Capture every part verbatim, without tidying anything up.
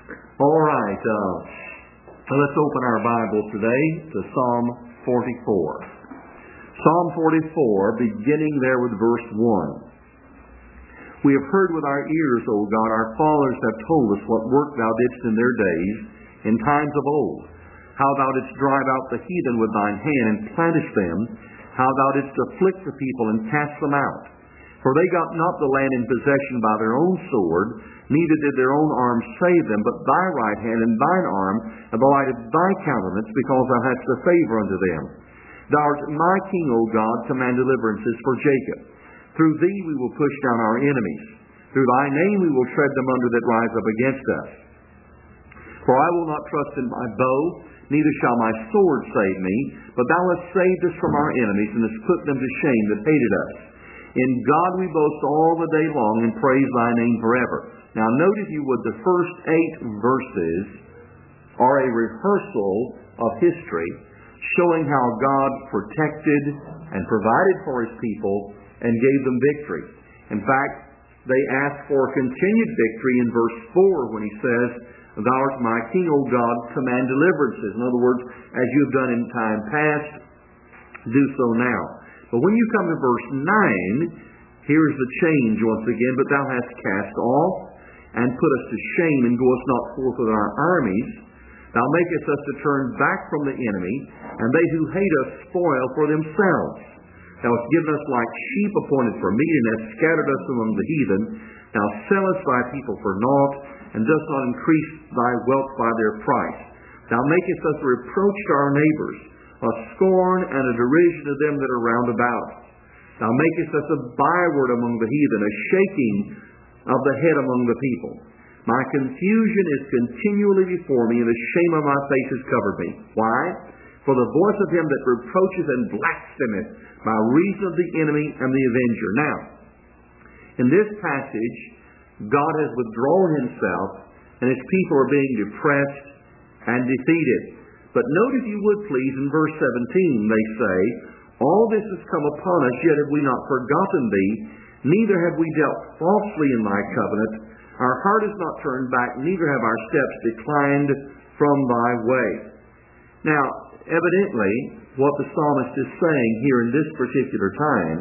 All right, uh, let's open our Bible today to Psalm forty-four. Psalm forty-four, beginning there with verse one. We have heard with our ears, O God, our fathers have told us what work thou didst in their days, in times of old, how thou didst drive out the heathen with thine hand, and plantest them, how thou didst afflict the people, and cast them out. For they got not the land in possession by their own sword, neither did their own arm save them, but thy right hand and thine arm, and the light of thy countenance, because thou hadst a favor unto them. Thou art my king, O God, command deliverances for Jacob. Through thee we will push down our enemies. Through thy name we will tread them under that rise up against us. For I will not trust in my bow, neither shall my sword save me, but thou hast saved us from our enemies, and hast put them to shame that hated us. In God we boast all the day long, and praise thy name forever. Now note, if you would, the first eight verses are a rehearsal of history, showing how God protected and provided for His people and gave them victory. In fact, they ask for continued victory in verse four when He says, Thou art my king, O God, command deliverances. In other words, as you have done in time past, do so now. But when you come to verse nine, here's the change once again. But thou hast cast off and put us to shame, and goest not forth with our armies. Thou makest us to turn back from the enemy, and they who hate us spoil for themselves. Thou hast given us like sheep appointed for meat, and hast scattered us among the heathen. Thou sellest thy people for naught, and dost not increase thy wealth by their price. Thou makest us a reproach to our neighbors, a scorn and a derision to them that are round about. Thou makest us a byword among the heathen, a shaking of the head among the people. My confusion is continually before me, and the shame of my face has covered me. Why? For the voice of him that reproaches and blasphemeth by reason of the enemy and the avenger. Now, in this passage, God has withdrawn Himself, and His people are being depressed and defeated. But note, if you would please, in verse seventeen, they say, All this has come upon us, yet have we not forgotten Thee, neither have we dealt falsely in Thy covenant. Our heart is not turned back, neither have our steps declined from Thy way. Now, evidently, what the psalmist is saying here in this particular time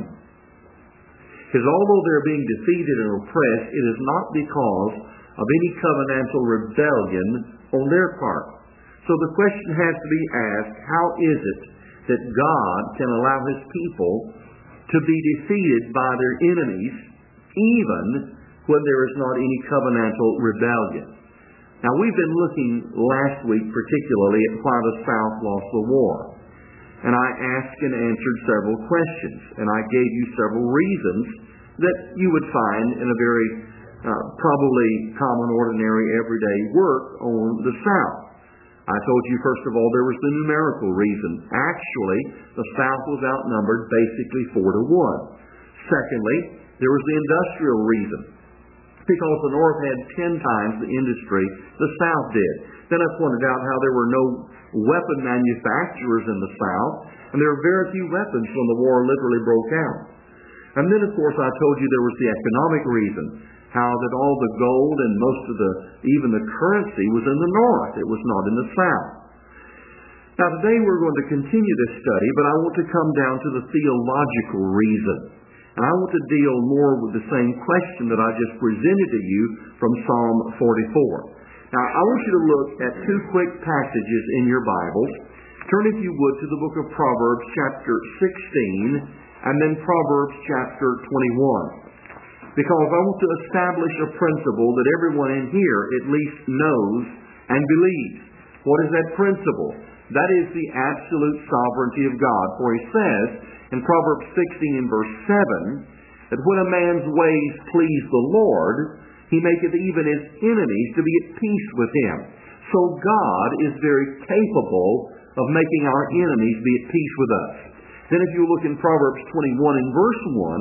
is, although they're being defeated and oppressed, it is not because of any covenantal rebellion on their part. So the question has to be asked, how is it that God can allow His people to be defeated by their enemies, even when there is not any covenantal rebellion? Now, we've been looking last week particularly at why the South lost the war. And I asked and answered several questions, and I gave you several reasons that you would find in a very uh, probably common, ordinary, everyday work on the South. I told you, first of all, there was the numerical reason. Actually, the South was outnumbered basically four to one. Secondly, there was the industrial reason, because the North had ten times the industry the South did. Then I pointed out how there were no weapon manufacturers in the South, and there were very few weapons when the war literally broke out. And then, of course, I told you there was the economic reason, how that all the gold and most of the, even the currency was in the North. It was not in the South. Now, today we're going to continue this study, but I want to come down to the theological reason. And I want to deal more with the same question that I just presented to you from Psalm forty-four. Now, I want you to look at two quick passages in your Bibles. Turn, if you would, to the book of Proverbs, chapter sixteen, and then Proverbs, chapter twenty-one. Because I want to establish a principle that everyone in here at least knows and believes. What is that principle? That is the absolute sovereignty of God. For He says in Proverbs sixteen and verse seven, that when a man's ways please the Lord, He maketh even his enemies to be at peace with him. So God is very capable of making our enemies be at peace with us. Then if you look in Proverbs twenty-one and verse one,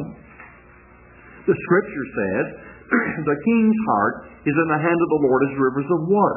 the Scripture says, The king's heart is in the hand of the Lord as rivers of water.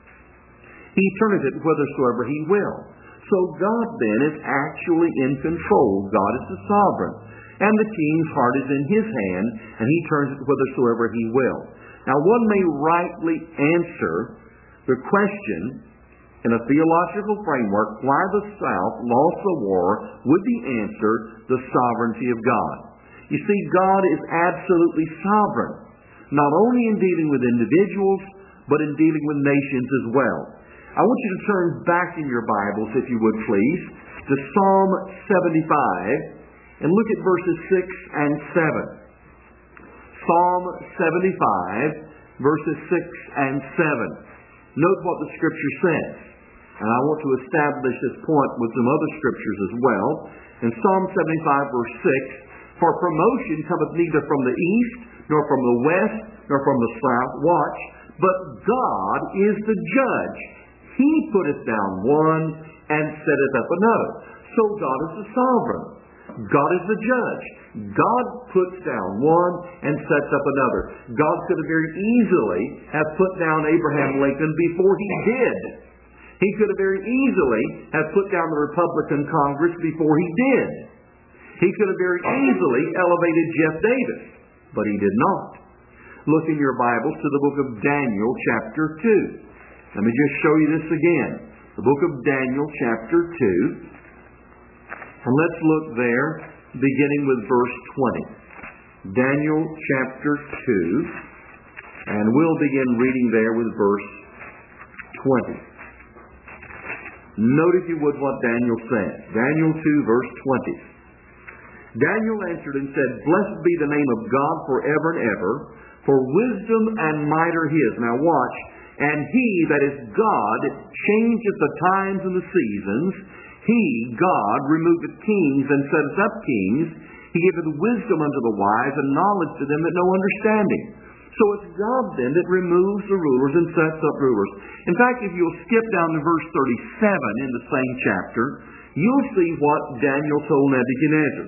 He turneth it whithersoever He will. So God then is actually in control. God is the sovereign. And the king's heart is in His hand, and He turns it whithersoever He will. Now, one may rightly answer The question, in a theological framework, why the South lost the war, would be answered the sovereignty of God. You see, God is absolutely sovereign, not only in dealing with individuals, but in dealing with nations as well. I want you to turn back in your Bibles, if you would please, to Psalm seventy-five, and look at verses six and seven. Psalm seventy-five, verses six and seven. Note what the Scripture says. And I want to establish this point with some other Scriptures as well. In Psalm seventy-five, verse six, "For promotion cometh neither from the east, nor from the west, nor from the south. Watch. But God is the judge. He putteth down one, and setteth up another." So God is the sovereign. God is the judge. God puts down one and sets up another. God could have very easily have put down Abraham Lincoln before he did. He could have very easily have put down the Republican Congress before he did. He could have very easily elevated Jeff Davis, but he did not. Look in your Bibles to the book of Daniel, chapter two. Let me just show you this again. The book of Daniel, chapter two. And let's look there, beginning with verse twenty. Daniel, chapter two. And we'll begin reading there with verse twenty. Note, if you would, what Daniel said. Daniel two, verse twenty. "Daniel answered and said, Blessed be the name of God forever and ever, for wisdom and might are His." Now watch. "And He that is God changeth the times and the seasons. He, God, removeth kings and setteth up kings. He giveth wisdom unto the wise and knowledge to them that know understanding." So it's God then that removes the rulers and sets up rulers. In fact, if you'll skip down to verse thirty-seven in the same chapter, you'll see what Daniel told Nebuchadnezzar.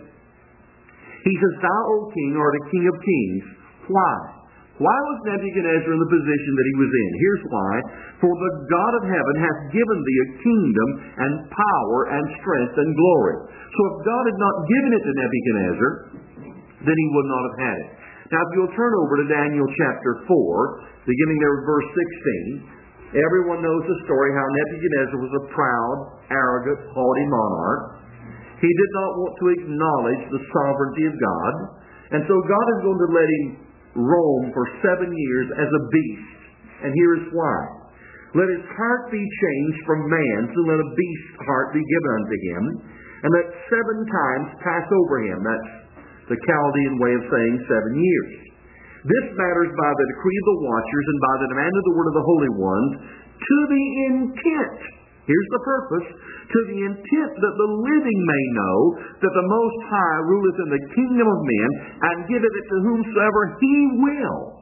He says, "Thou, O king, art a king of kings." Why? Why was Nebuchadnezzar in the position that he was in? Here's why. "For the God of heaven hath given thee a kingdom and power and strength and glory." So if God had not given it to Nebuchadnezzar, then he would not have had it. Now if you'll turn over to Daniel chapter four, beginning there with verse sixteen, everyone knows the story how Nebuchadnezzar was a proud, arrogant, haughty monarch. He did not want to acknowledge the sovereignty of God, and so God is going to let him roam for seven years as a beast. And here is why. "Let his heart be changed from man's, and let a beast's heart be given unto him, and let seven times pass over him." That's the Chaldean way of saying seven years. "This matters by the decree of the watchers, and by the demand of the word of the holy ones, to the intent," here's the purpose, "to the intent that the living may know that the Most High ruleth in the kingdom of men, and giveth it to whomsoever He will,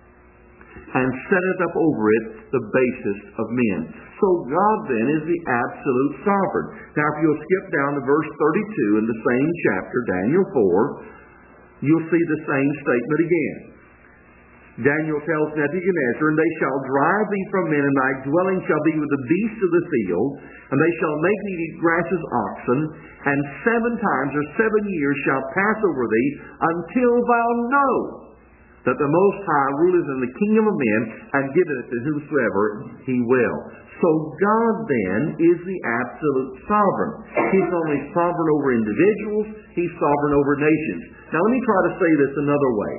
and setteth up over it the basest of men." So God then is the absolute sovereign. Now if you'll skip down to verse thirty-two in the same chapter, Daniel four, you'll see the same statement again. Daniel tells Nebuchadnezzar, "And they shall drive thee from men, and thy dwelling shall be with the beasts of the field, and they shall make thee eat grass as oxen, and seven times or seven years shall pass over thee, until thou know that the Most High ruleth in the kingdom of men, and giveth it to whomsoever He will." So God then is the absolute sovereign. He's not only sovereign over individuals, He's sovereign over nations. Now let me try to say this another way.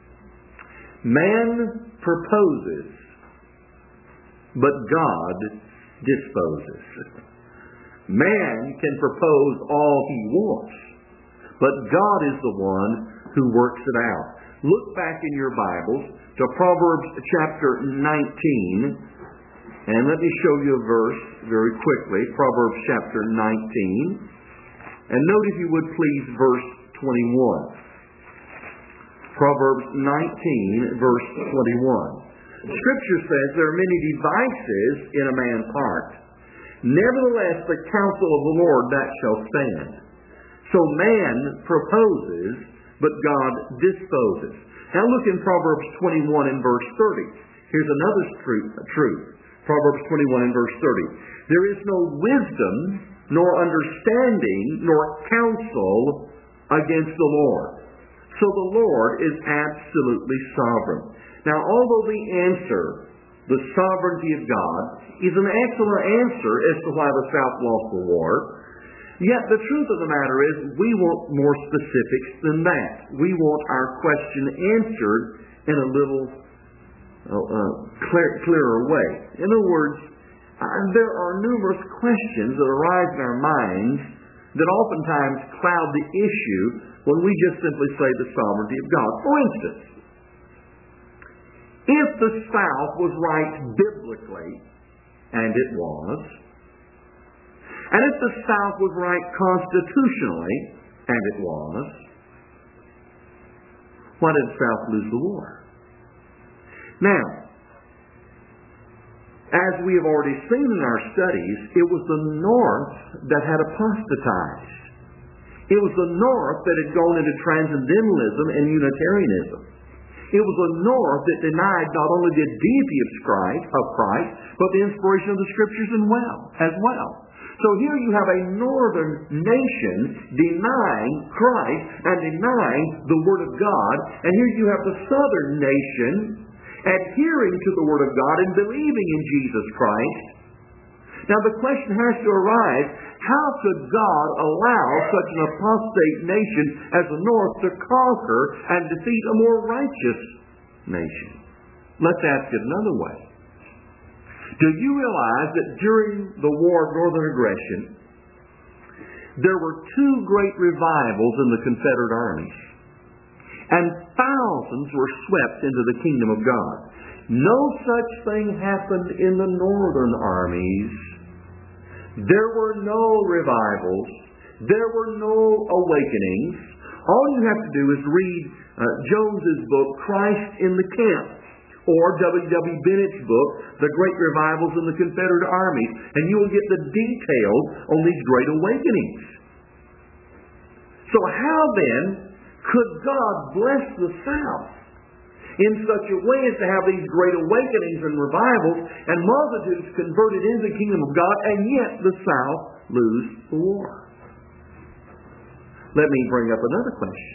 Man proposes, but God disposes. Man can propose all he wants, but God is the one who works it out. Look back in your Bibles to Proverbs chapter nineteen, and let me show you a verse very quickly. Proverbs chapter nineteen. And note, if you would please, verse twenty-one. Proverbs nineteen, verse twenty-one. Scripture says there are many devices in a man's heart. Nevertheless, the counsel of the Lord, that shall stand. So man proposes, but God disposes. Now look in Proverbs twenty-one and verse thirty. Here's another truth. Proverbs twenty-one and verse thirty. There is no wisdom, nor understanding, nor counsel against the Lord. So the Lord is absolutely sovereign. Now, although the answer the sovereignty of God, is an excellent answer as to why the South lost the war. Yet the truth of the matter is we want more specifics than that. We want our question answered in a little uh, uh, clear, clearer way. In other words, uh, there are numerous questions that arise in our minds that oftentimes cloud the issue when we just simply say the sovereignty of God. For instance, if the South was right biblically, and it was, and if the South was right constitutionally, and it was, why did the South lose the war? Now, as we have already seen in our studies, it was the North that had apostatized. It was the North that had gone into transcendentalism and Unitarianism. It was the North that denied not only the deity of Christ, of Christ, but the inspiration of the Scriptures as well. As well. So here you have a northern nation denying Christ and denying the Word of God, and here you have the southern nation adhering to the Word of God and believing in Jesus Christ. Now the question has to arise, how could God allow such an apostate nation as the North to conquer and defeat a more righteous nation? Let's ask it another way. Do you realize that during the War of Northern Aggression, there were two great revivals in the Confederate armies, and thousands were swept into the kingdom of God? No such thing happened in the northern armies. There were no revivals. There were no awakenings. All you have to do is read uh, Jones's book, Christ in the Camp, or W W Bennett's book, The Great Revivals in the Confederate Armies, and you will get the details on these great awakenings. So how then could God bless the South in such a way as to have these great awakenings and revivals and multitudes converted into the kingdom of God, and yet the South lose the war? Let me bring up another question.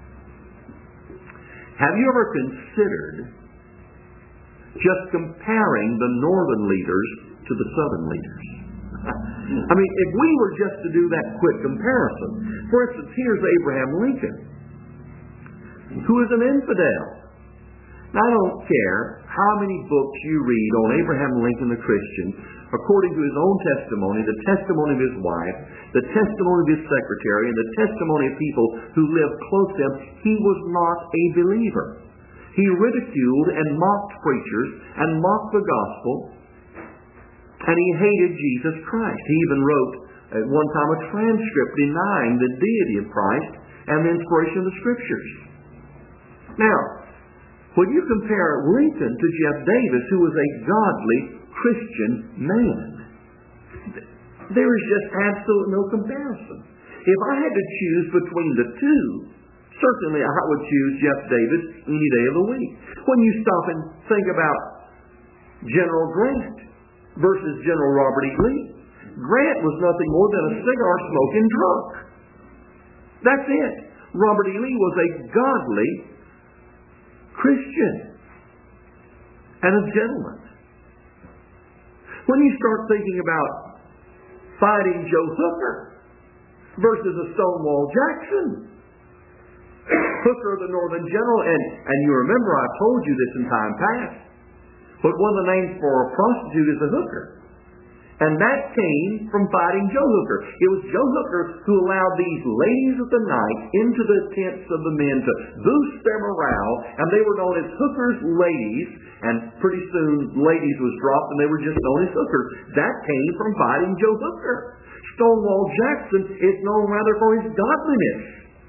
Have you ever considered just comparing the northern leaders to the southern leaders? I mean, if we were just to do that quick comparison, for instance, here's Abraham Lincoln, who is an infidel. Now, I don't care how many books you read on Abraham Lincoln the Christian, according to his own testimony, the testimony of his wife, the testimony of his secretary, and the testimony of people who lived close to him, he was not a believer. He ridiculed and mocked preachers and mocked the gospel, and he hated Jesus Christ. He even wrote at one time a transcript denying the deity of Christ and the inspiration of the Scriptures. Now, when you compare Lincoln to Jeff Davis, who was a godly Christian man, there is just absolutely no comparison. If I had to choose between the two, certainly I would choose Jeff Davis any day of the week. When you stop and think about General Grant versus General Robert E. Lee, Grant was nothing more than a cigar-smoking drunk. That's it. Robert E. Lee was a godly Christian and a gentleman. When you start thinking about fighting Joe Hooker versus a Stonewall Jackson, Hooker, the Northern General, and, and you remember I told you this in time past, but one of the names for a prostitute is a hooker. And that came from fighting Joe Hooker. It was Joe Hooker who allowed these ladies of the night into the tents of the men to boost their morale, and they were known as Hooker's ladies, and pretty soon ladies was dropped and they were just known as hookers. That came from fighting Joe Hooker. Stonewall Jackson is known rather for his godliness.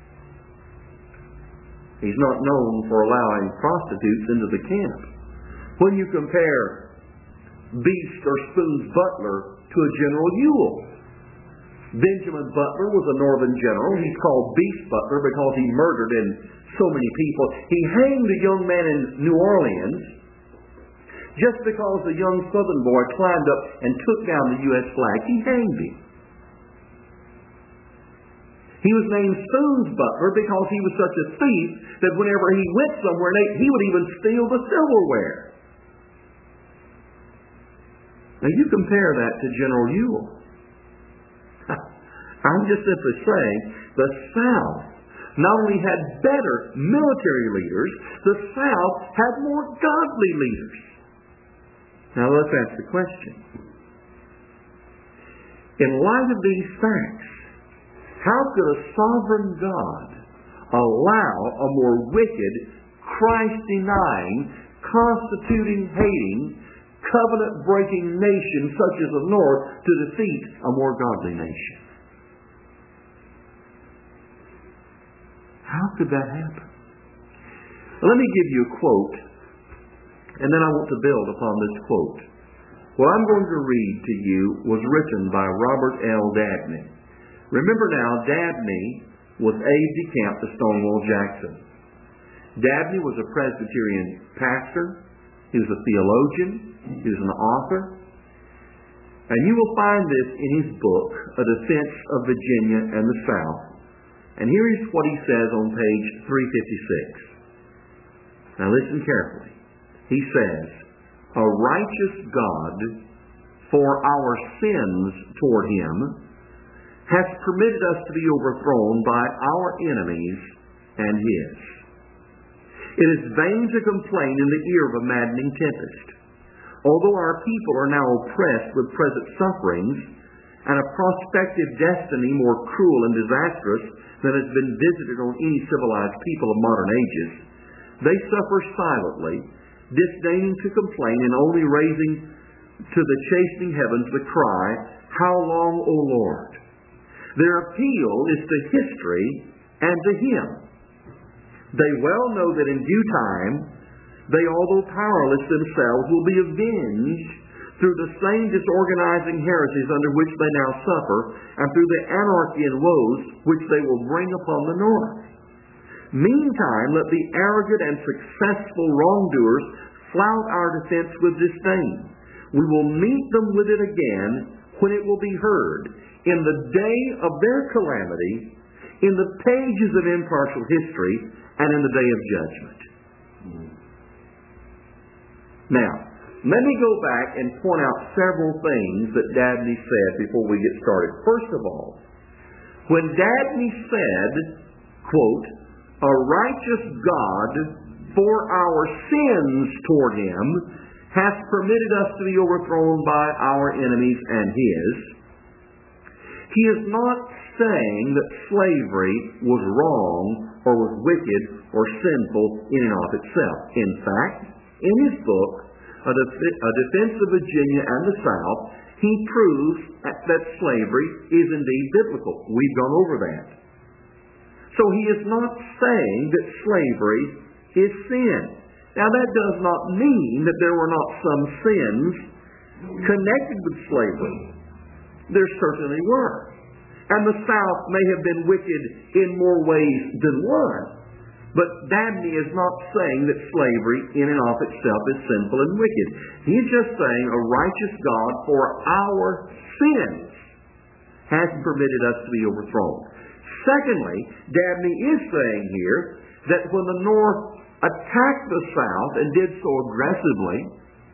He's not known for allowing prostitutes into the camp. When you compare Beast or Spoon's Butler to a General Ewell, Benjamin Butler was a Northern general. He's called Beast Butler because he murdered in so many people. He hanged a young man in New Orleans just because the young Southern boy climbed up and took down the U S flag. He hanged him. He was named Spoon's Butler because he was such a thief that whenever he went somewhere, he would even steal the silverware. Now you compare that to General Ewell. I'm just simply saying the South not only had better military leaders, the South had more godly leaders. Now let's ask the question. In light of these facts, how could a sovereign God allow a more wicked, Christ-denying, constituting-hating, covenant-breaking nation such as the North to defeat a more godly nation? How could that happen? Well, let me give you a quote, and then I want to build upon this quote. What I'm going to read to you was written by Robert L. Dabney. Remember now, Dabney was aide-de-camp to Stonewall Jackson. Dabney was a Presbyterian pastor. He was a theologian. He was an author. And you will find this in his book, A Defense of Virginia and the South. And here is what he says on page three fifty-six. Now listen carefully. He says, "A righteous God, for our sins toward him, has permitted us to be overthrown by our enemies and his. It is vain to complain in the ear of a maddening tempest. Although our people are now oppressed with present sufferings, and a prospective destiny more cruel and disastrous than has been visited on any civilized people of modern ages, they suffer silently, disdaining to complain and only raising to the chastening heavens the cry, 'How long, O Lord?' Their appeal is to history and to him. They well know that in due time, they, although powerless themselves, will be avenged through the same disorganizing heresies under which they now suffer, and through the anarchy and woes which they will bring upon the North. Meantime, let the arrogant and successful wrongdoers flout our defense with disdain. We will meet them with it again when it will be heard, in the day of their calamity, in the pages of impartial history, and in the day of judgment." Now, let me go back and point out several things that Dabney said before we get started. First of all, when Dabney said, quote, "A righteous God for our sins toward him has permitted us to be overthrown by our enemies and his," he is not saying that slavery was wrong or was wicked or sinful in and of itself. In fact, in his book, A Defense of Virginia and the South, he proves that slavery is indeed biblical. We've gone over that. So he is not saying that slavery is sin. Now that does not mean that there were not some sins connected with slavery. There certainly were. And the South may have been wicked in more ways than one. But Dabney is not saying that slavery in and of itself is sinful and wicked. He's just saying a righteous God for our sins has permitted us to be overthrown. Secondly, Dabney is saying here that when the North attacked the South and did so aggressively,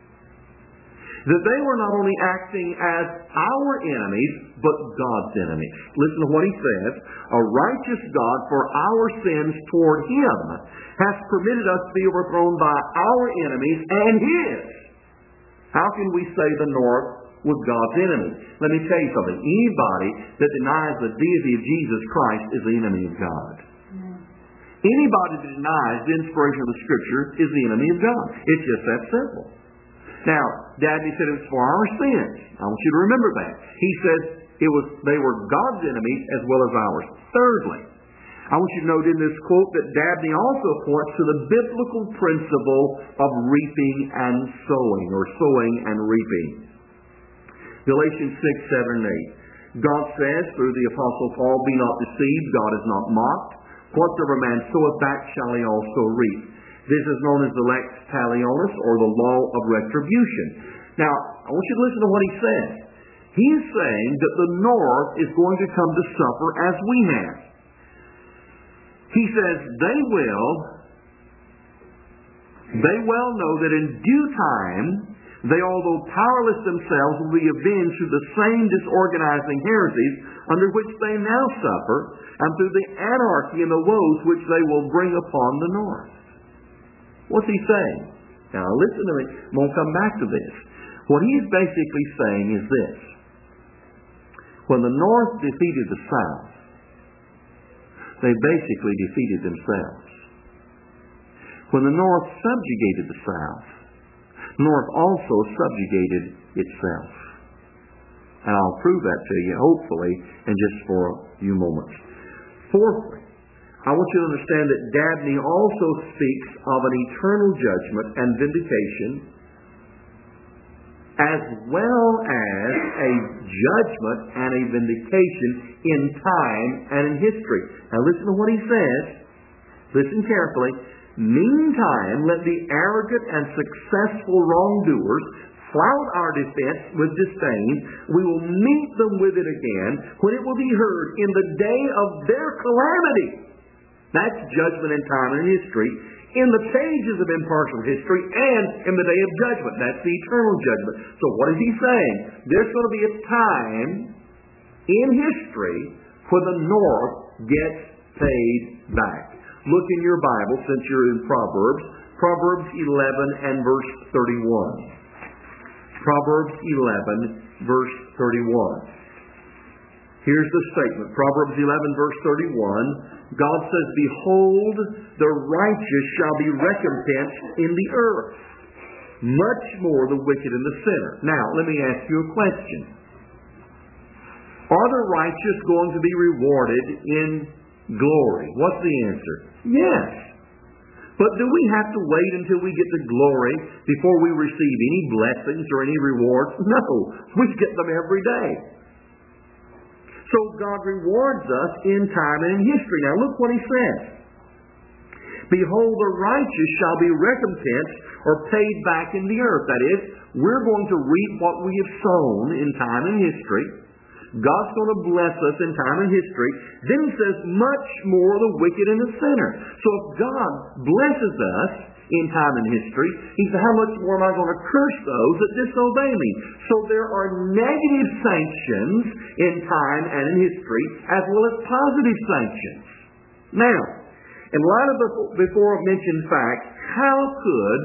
that they were not only acting as our enemies, but God's enemies. Listen to what he says. A righteous God for our sins toward him has permitted us to be overthrown by our enemies and his. How can we say the North was God's enemy? Let me tell you something. Anybody that denies the deity of Jesus Christ is the enemy of God. Anybody that denies the inspiration of the Scripture is the enemy of God. It's just that simple. Now, Dabney said it was for our sins. I want you to remember that. He says it was they were God's enemies as well as ours. Thirdly, I want you to note in this quote that Dabney also points to the biblical principle of reaping and sowing, or sowing and reaping. Galatians six, seven, and eight. God says through the Apostle Paul, "Be not deceived, God is not mocked. Whatsoever man soweth, that shall he also reap. This is known as the lex talionis, or the law of retribution." Now, I want you to listen to what he says. He's saying that the North is going to come to suffer as we have. He says they will, they well know that in due time They, although powerless themselves, will be avenged through the same disorganizing heresies under which they now suffer, and through the anarchy and the woes which they will bring upon the north. What's he saying? Now listen to me. I'm going to come back to this. What he's basically saying is this. When the north defeated the south, they basically defeated themselves. When the north subjugated the south, north also subjugated itself. And I'll prove that to you, hopefully, in just for a few moments. Fourthly, I want you to understand that Dabney also speaks of an eternal judgment and vindication, as well as a judgment and a vindication in time and in history. Now listen to what he says. Listen carefully. Meantime, let the arrogant and successful wrongdoers flout our defense with disdain. We will meet them with it again when it will be heard in the day of their calamity. That's judgment in time and history. In the pages of impartial history and in the day of judgment. That's the eternal judgment. So what is he saying? There's going to be a time in history when the north gets paid back. Look in your Bible, since you're in Proverbs. Proverbs eleven and verse thirty-one. Proverbs eleven, verse thirty-one. Here's the statement. Proverbs eleven, verse thirty-one. God says, Behold, the righteous shall be recompensed in the earth, much more the wicked and the sinner. Now, let me ask you a question. Are the righteous going to be rewarded in glory? What's the answer? Yes. But do we have to wait until we get to glory before we receive any blessings or any rewards? No. We get them every day. So God rewards us in time and in history. Now look what he says. Behold, the righteous shall be recompensed or paid back in the earth. That is, we're going to reap what we have sown in time and history. God's going to bless us in time and history. Then he says, much more the wicked and the sinner. So if God blesses us in time and history, he said, how much more am I going to curse those that disobey me? So there are negative sanctions in time and in history, as well as positive sanctions. Now, in light of the before mentioned facts, how could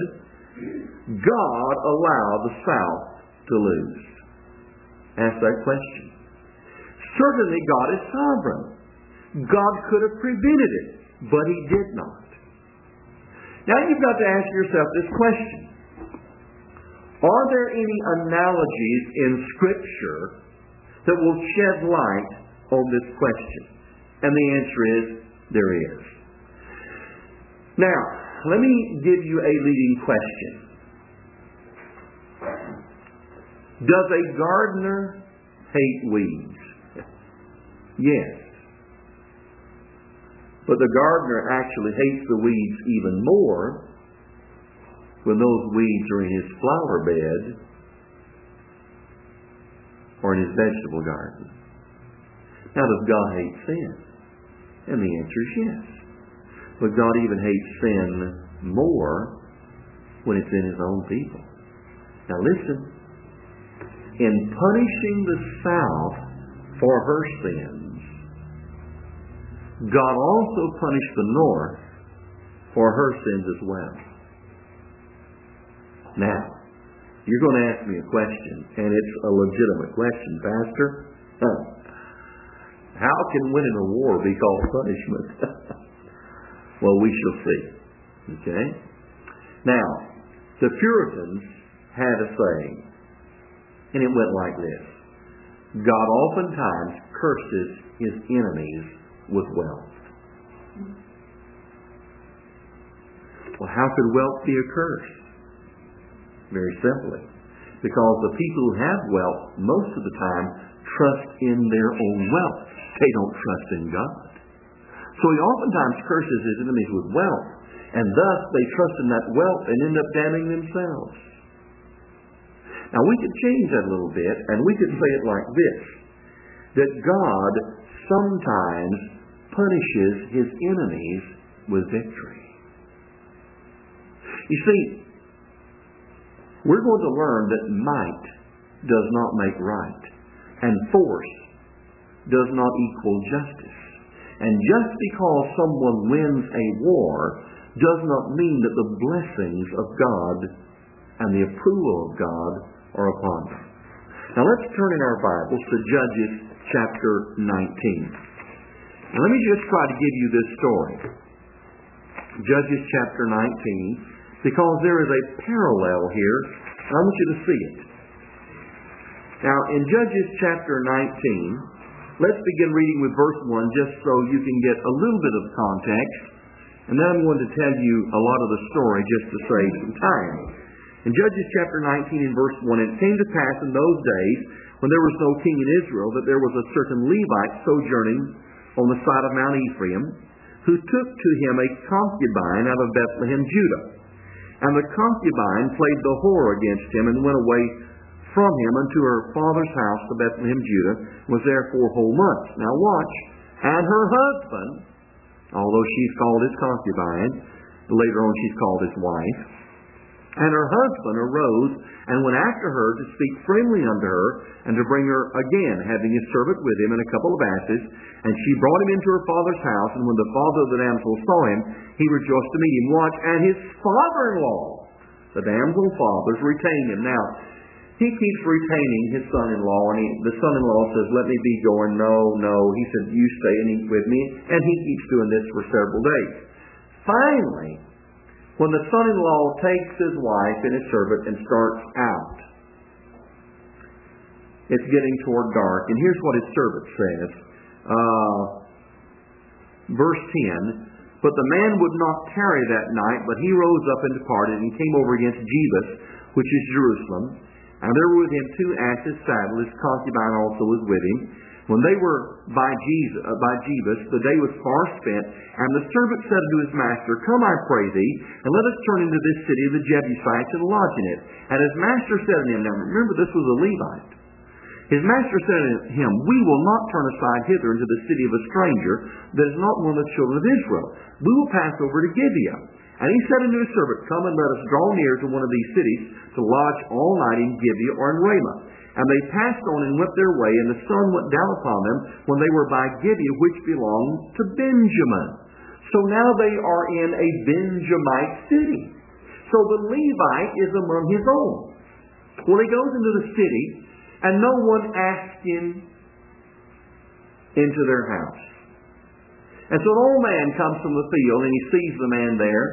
God allow the South to lose? Ask that question. Certainly God is sovereign. God could have prevented it, but he did not. Now you've got to ask yourself this question. Are there any analogies in Scripture that will shed light on this question? And the answer is, there is. Now, let me give you a leading question. Does a gardener hate weeds? Yes. But the gardener actually hates the weeds even more when those weeds are in his flower bed or in his vegetable garden. Now, does God hate sin? And the answer is yes. But God even hates sin more when it's in his own people. Now listen. In punishing the South for her sins, God also punished the North for her sins as well. Now, you're going to ask me a question, and it's a legitimate question, Pastor. Huh. How can winning a war be called punishment? Well, we shall see. Okay? Now, the Puritans had a saying, and it went like this. God oftentimes curses his enemies with wealth. Well, how could wealth be a curse? Very simply. Because the people who have wealth, most of the time, trust in their own wealth. They don't trust in God. So he oftentimes curses his enemies with wealth. And thus, they trust in that wealth and end up damning themselves. Now, we could change that a little bit, and we could say it like this. That God sometimes punishes his enemies with victory. You see, we're going to learn that might does not make right, and force does not equal justice. And just because someone wins a war does not mean that the blessings of God and the approval of God are upon them. Now let's turn in our Bibles to Judges chapter nineteen. Now let me just try to give you this story. Judges chapter nineteen, because there is a parallel here, and I want you to see it. Now in Judges chapter nineteen, let's begin reading with verse one just so you can get a little bit of context. And then I'm going to tell you a lot of the story just to save some time. In Judges chapter nineteen and verse one, it came to pass in those days when there was no king in Israel that there was a certain Levite sojourning on the side of Mount Ephraim, who took to him a concubine out of Bethlehem, Judah. And the concubine played the whore against him and went away from him unto her father's house to Bethlehem, Judah, and was there four whole months. Now watch. And her husband, although she's called his concubine, later on she's called his wife, and her husband arose and went after her to speak friendly unto her, and to bring her again, having his servant with him and a couple of asses. And she brought him into her father's house, and when the father of the damsel saw him, he rejoiced to meet him. Watch, and his father-in-law, the damsel fathers, retained him. Now, he keeps retaining his son-in-law, and he, the son-in-law says, let me be going. No, no. He said, you stay and eat with me. And he keeps doing this for several days. Finally, when the son-in-law takes his wife and his servant and starts out, it's getting toward dark. And here's what his servant says. Uh, verse ten, but the man would not tarry that night, but he rose up and departed, and came over against Jebus, which is Jerusalem. And there were with him two asses saddled. His concubine also was with him. When they were by Jesus, uh, by Jebus, the day was far spent, and the servant said unto his master, come, I pray thee, and let us turn into this city of the Jebusites and lodge in it. And his master said unto him, now remember this was a Levite. His master said unto him, we will not turn aside hither into the city of a stranger that is not one of the children of Israel. We will pass over to Gibeah. And he said unto his servant, come and let us draw near to one of these cities to lodge all night in Gibeah or in Ramah. And they passed on and went their way, and the sun went down upon them when they were by Gibeah, which belonged to Benjamin. So now they are in a Benjamite city. So the Levite is among his own. Well, he goes into the city, and no one asks him into their house. And so an old man comes from the field, and he sees the man there.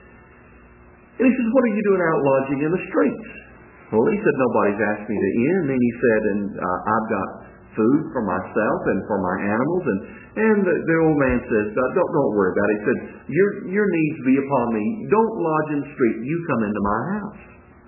And he says, what are you doing out lodging in the streets? Well, he said, nobody's asked me to in. And then he said, and uh, I've got food for myself and for my animals. And, and the, the old man says, don't, don't worry about it. He said, your, your needs be upon me. Don't lodge in the street. You come into my house.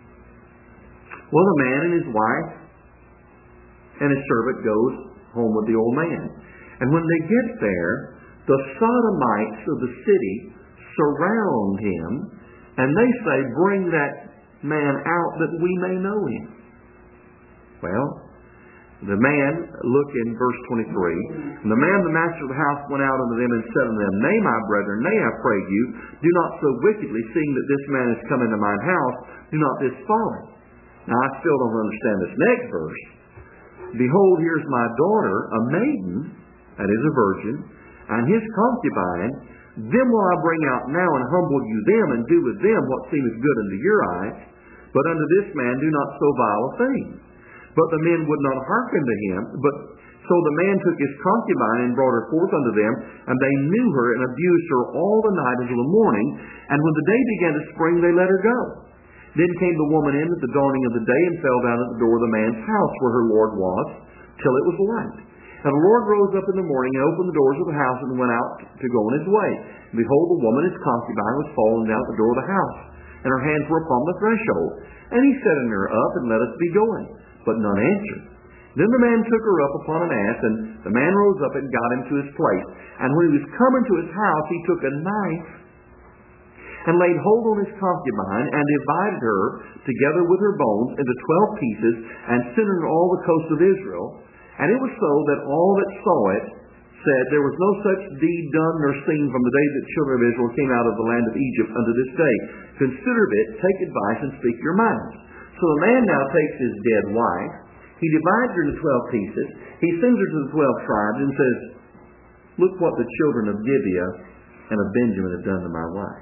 Well, the man and his wife and his servant goes home with the old man. And when they get there, the sodomites of the city surround him, and they say, bring that man out that we may know him. Well, the man, look in verse twenty-three, and the man, the master of the house, went out unto them and said unto them, nay, my brethren, nay, I pray you, do not so wickedly, seeing that this man is come into mine house, do not this folly. Now, I still don't understand this next verse. Behold, here's my daughter, a maiden, that is a virgin, and his concubine, them will I bring out now and humble you them, and do with them what seemeth good unto your eyes. But unto this man do not so vile a thing. But the men would not hearken to him. But so the man took his concubine and brought her forth unto them, and they knew her and abused her all the night until the morning. And when the day began to spring, they let her go. Then came the woman in at the dawning of the day, and fell down at the door of the man's house where her Lord was, till it was light. And the Lord rose up in the morning and opened the doors of the house and went out to go on his way. And behold, the woman, his concubine, was fallen down at the door of the house, and her hands were upon the threshold. And he said unto her, up, and let us be going. But none answered. Then the man took her up upon an ass, and the man rose up and got him to his place. And when he was coming to his house, he took a knife and laid hold on his concubine, and divided her together with her bones into twelve pieces, and sent her to all the coasts of Israel. And it was so that all that saw it said, there was no such deed done nor seen from the day that the children of Israel came out of the land of Egypt unto this day. Consider of it, take advice, and speak your minds. So So the man now takes his dead wife. He divides her into twelve pieces. He sends her to the twelve tribes and says, look what the children of Gibeah and of Benjamin have done to my wife.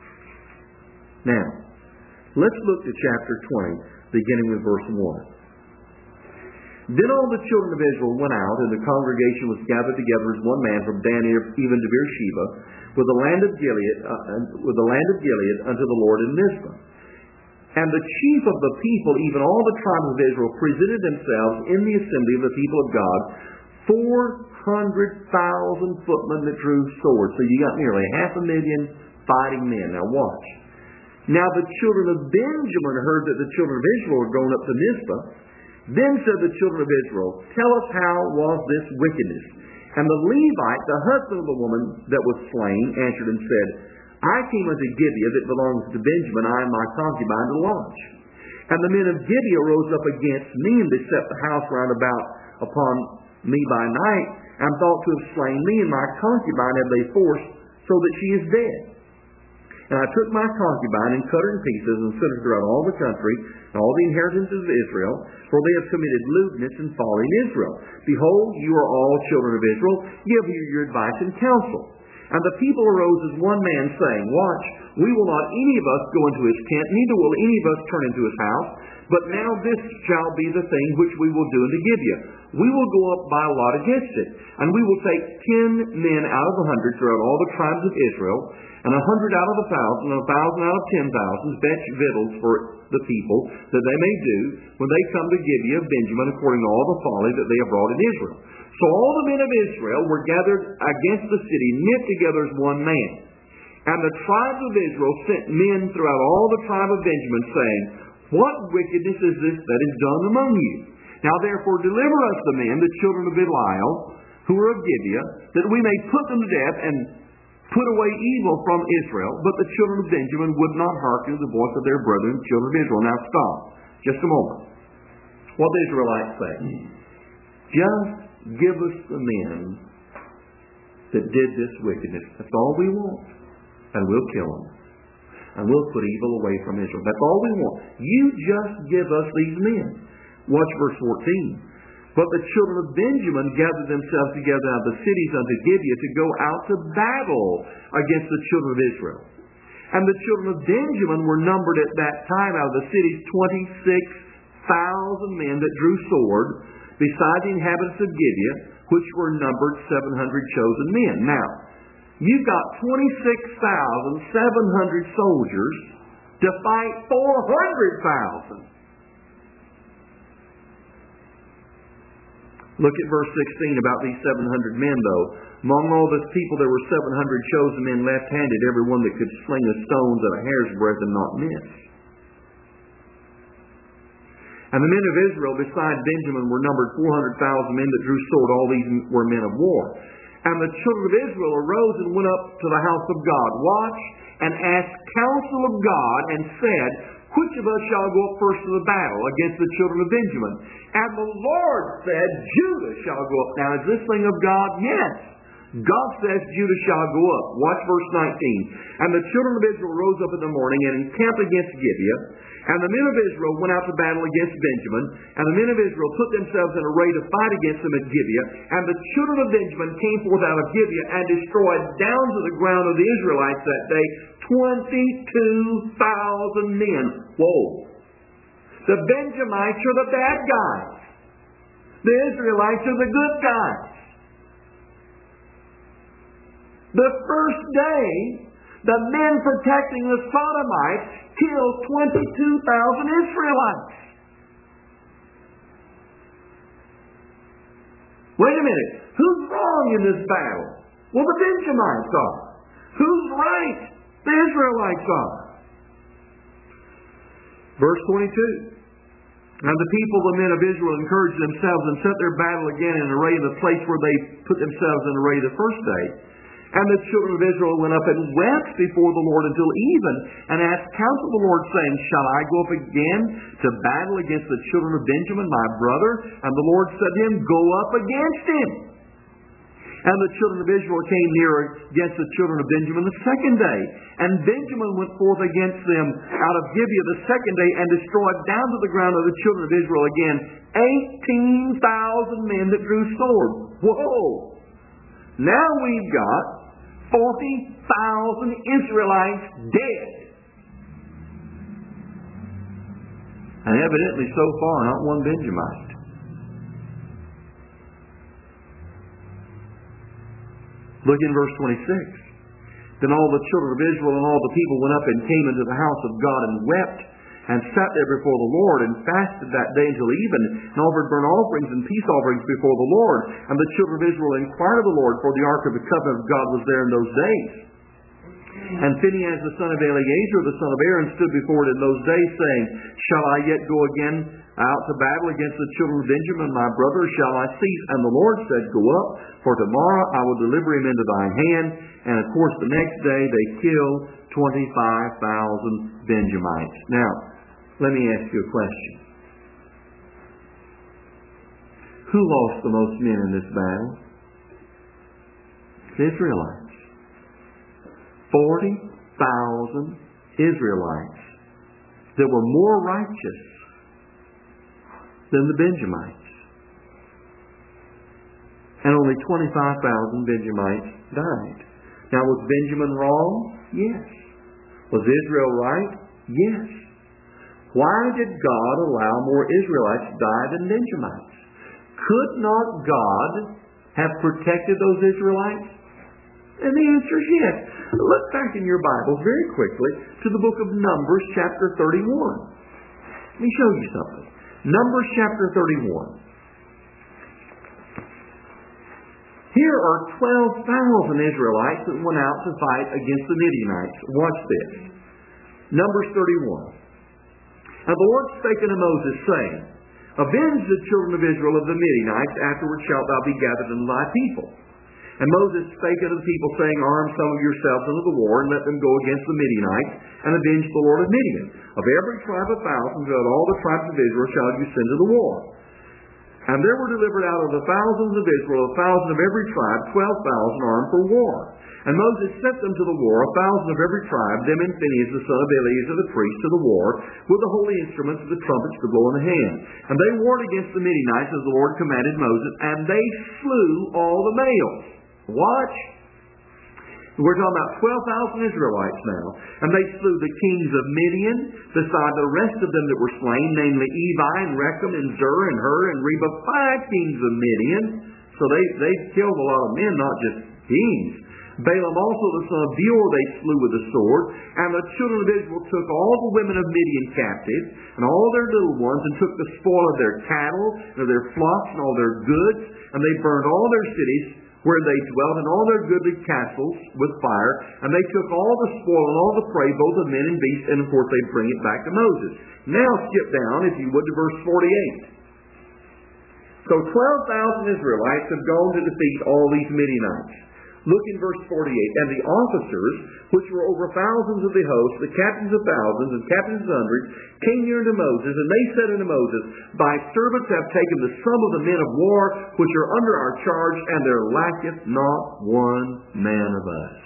Now, let's look to chapter twenty, beginning with verse one. Then all the children of Israel went out, and the congregation was gathered together as one man from Dan even to Beersheba, with the land of Gilead, uh, with the land of Gilead unto the Lord in Mizpah. And the chief of the people, even all the tribes of Israel, presented themselves in the assembly of the people of God, four hundred thousand footmen that drew swords. So you got nearly half a million fighting men. Now watch. Now the children of Benjamin heard that the children of Israel were going up to Mizpah. Then said the children of Israel, tell us how was this wickedness? And the Levite, the husband of the woman that was slain, answered and said, I came unto Gibeah that belongs to Benjamin, I and my concubine to lodge. And the men of Gibeah rose up against me and beset the house round about upon me by night, and thought to have slain me, and my concubine have they forced, so that she is dead. And I took my concubine and cut her in pieces, and sent her throughout all the country, and all the inheritances of Israel, for they have committed lewdness and folly in Israel. Behold, you are all children of Israel, give you your advice and counsel. And the people arose as one man, saying, watch, we will not any of us go into his tent, neither will any of us turn into his house, but now this shall be the thing which we will do unto Gibeah. We will go up by lot against it, and we will take ten men out of a hundred throughout all the tribes of Israel, and a hundred out of a thousand, and a thousand out of ten thousand, fetch victuals for the people, that they may do, when they come to Gibeah of Benjamin, according to all the folly that they have wrought in Israel. So all the men of Israel were gathered against the city, knit together as one man. And the tribes of Israel sent men throughout all the tribe of Benjamin, saying, what wickedness is this that is done among you? Now therefore deliver us the men, the children of Belial, who are of Gibeah, that we may put them to death and put away evil from Israel. But the children of Benjamin would not hearken to the voice of their brethren, the children of Israel. Now stop. Just a moment. What the Israelites say? Just give us the men that did this wickedness. That's all we want. And we'll kill them. And we'll put evil away from Israel. That's all we want. You just give us these men. Watch verse fourteen. But the children of Benjamin gathered themselves together out of the cities unto Gibeah to go out to battle against the children of Israel. And the children of Benjamin were numbered at that time out of the cities twenty-six thousand men that drew sword, beside the inhabitants of Gibeah, which were numbered seven hundred chosen men. Now, you've got twenty-six thousand seven hundred soldiers to fight four hundred thousand. Look at verse sixteen about these seven hundred men, though. Among all this people there were seven hundred chosen men left-handed, every one that could sling a stone at a hair's breadth and not miss. And the men of Israel, beside Benjamin, were numbered four hundred thousand men that drew sword. All these were men of war. And the children of Israel arose and went up to the house of God, watched, and asked counsel of God, and said, which of us shall go up first to the battle against the children of Benjamin? And the Lord said, Judah shall go up. Now, is this thing of God? Yes. God says Judah shall go up. Watch verse nineteen. And the children of Israel rose up in the morning and encamped against Gibeah. And the men of Israel went out to battle against Benjamin. And the men of Israel put themselves in array to fight against them at Gibeah. And the children of Benjamin came forth out of Gibeah and destroyed down to the ground of the Israelites that day twenty-two thousand men. Whoa. The Benjamites are the bad guys. The Israelites are the good guys. The first day, the men protecting the Sodomites killed twenty-two thousand Israelites. Wait a minute. Who's wrong in this battle? Well, the Benjamites are. Who's right? The Israelites are. Verse twenty-two. And the people, the men of Israel, encouraged themselves and set their battle again in array in the place where they put themselves in array the first day. And the children of Israel went up and wept before the Lord until even, and asked counsel of the Lord, saying, shall I go up again to battle against the children of Benjamin, my brother? And the Lord said to him, go up against him. And the children of Israel came near against the children of Benjamin the second day. And Benjamin went forth against them out of Gibeah the second day, and destroyed down to the ground of the children of Israel again eighteen thousand men that drew swords. Whoa! Now we've got forty thousand Israelites dead. And evidently so far not one Benjamite. Look in verse twenty-six. Then all the children of Israel and all the people went up and came into the house of God and wept and sat there before the Lord and fasted that day until even and offered burnt offerings and peace offerings before the Lord. And the children of Israel inquired of the Lord, for the ark of the covenant of God was there in those days. And Phinehas the son of Eleazar the son of Aaron stood before it in those days, saying, Shall I yet go again out to battle against the children of Benjamin, my brother? Shall I cease? And the Lord said, Go up, for tomorrow I will deliver him into thine hand. And of course the next day they killed twenty-five thousand Benjamites. Now, let me ask you a question. Who lost the most men in this battle? The Israelites. Forty thousand Israelites that were more righteous than the Benjamites. And only twenty-five thousand Benjamites died. Now, was Benjamin wrong? Yes. Was Israel right? Yes. Why did God allow more Israelites to die than Benjamites? Could not God have protected those Israelites? And the answer is yes. Look back in your Bible very quickly to the book of Numbers chapter thirty-one. Let me show you something. Numbers chapter thirty-one. Here are twelve thousand Israelites that went out to fight against the Midianites. Watch this. Numbers thirty-one. And the Lord spake unto Moses, saying, Avenge the children of Israel of the Midianites, afterward shalt thou be gathered unto thy people. And Moses spake unto the people, saying, Arm some of yourselves unto the war, and let them go against the Midianites, and avenge the Lord of Midian. Of every tribe of thousands, and all the tribes of Israel shall you send to the war. And there were delivered out of the thousands of Israel, a thousand of every tribe, twelve thousand armed for war. And Moses sent them to the war, a thousand of every tribe, them and Phinehas the son of Eleazar the priest, to the war, with the holy instruments of the trumpets to blow in the hand. And they warred against the Midianites, as the Lord commanded Moses, and they slew all the males. Watch. We're talking about twelve thousand Israelites now. And they slew the kings of Midian, beside the rest of them that were slain, namely Evi and Rechem and Zur and Hur and Reba, five kings of Midian. So they, they killed a lot of men, not just kings. Balaam also the son of Beor they slew with the sword. And the children of Israel took all the women of Midian captive, and all their little ones, and took the spoil of their cattle, and of their flocks, and all their goods. And they burned all their cities where they dwelt, and all their goodly castles with fire. And they took all the spoil and all the prey, both of men and beasts, and of course they bring it back to Moses. Now skip down, if you would, to verse forty-eight. So twelve thousand Israelites have gone to defeat all these Midianites. Look in verse forty-eight. And the officers, which were over thousands of the host, the captains of thousands and captains of hundreds, came near unto Moses, and they said unto Moses, Thy servants have taken the sum of the men of war, which are under our charge, and there lacketh not one man of us.